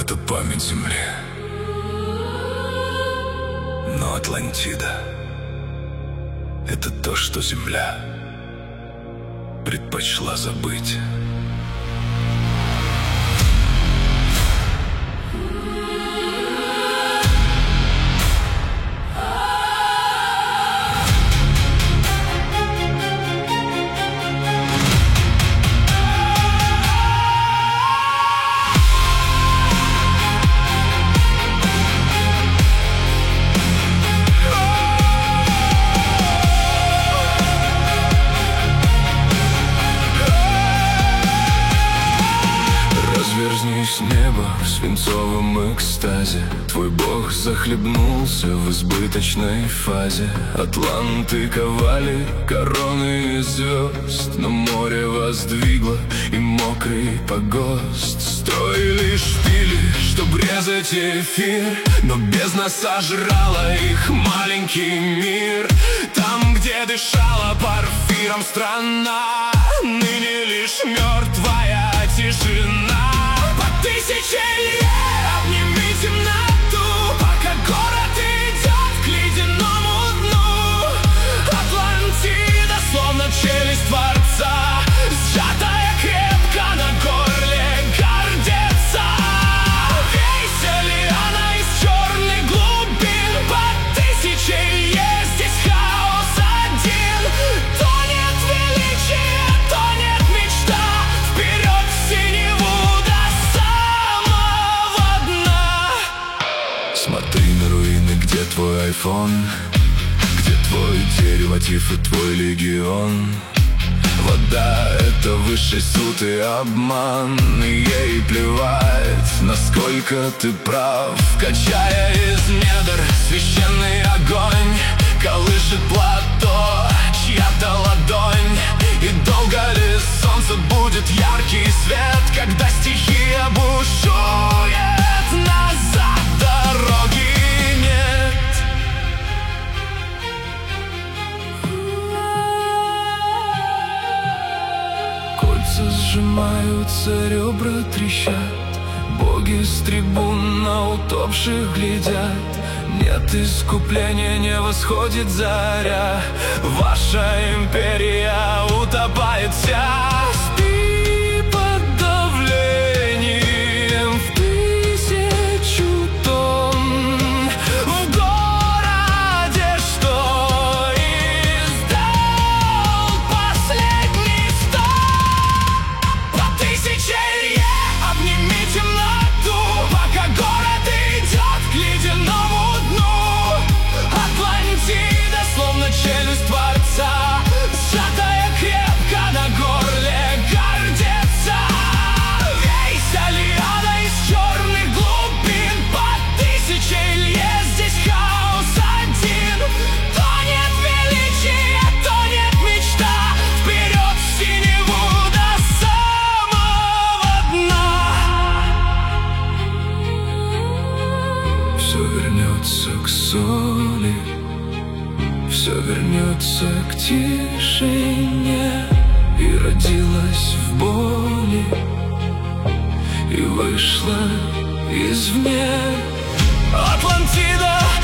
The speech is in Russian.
это память Земли. Но Атлантида — это то, что Земля предпочла забыть. Разверзнись небо в свинцовом экстазе. Твой бог захлебнулся в избыточной фазе. Атланты ковали короны звезд, но море воздвигло и мокрый погост. Строили шпили, чтоб резать эфир, но бездна сожрала их маленький мир. Там, где дышала парфиром страна, ныне лишь мертвая тишина. Тысячи лет обними темноту, пока город идет к ледяному дну. Атлантида, словно челюсть Творца, сжатая крепко на горле, гордится. Весели она из черных глубин, под тысячей есть здесь хаос один. Тонет величие, тонет мечта, вперед в синеву. Смотри на руины, где твой айфон, где твой дериватив и твой легион. Вода — это высший суд и обман, и ей плевать, насколько ты прав. Качая из недр священный огонь, колышет плато чья-то ладонь. И долго ли солнце будет яркий свет, когда стихия бушует, назад дороги нет. Кольца сжимаются, ребра трещат, боги с трибун на утопших глядят. Нет искупления, не восходит заря, ваша империя утопает вся. Спи под давлением в 1000 тонн, в городе, что издал последний стон. По 1000 лет обними темноту, пока город идет к ледяному дну. Атлантида, словно челюсть Творца, сжатая крепко на горле, гордится. Весели она из черных глубин, под 1000 лет здесь хаос один. Тонет величие, тонет мечта, вперед в синеву до самого дна. Все вернется к соли, все вернется к тишине, и родилась в боли, и вышла извне. Атлантида,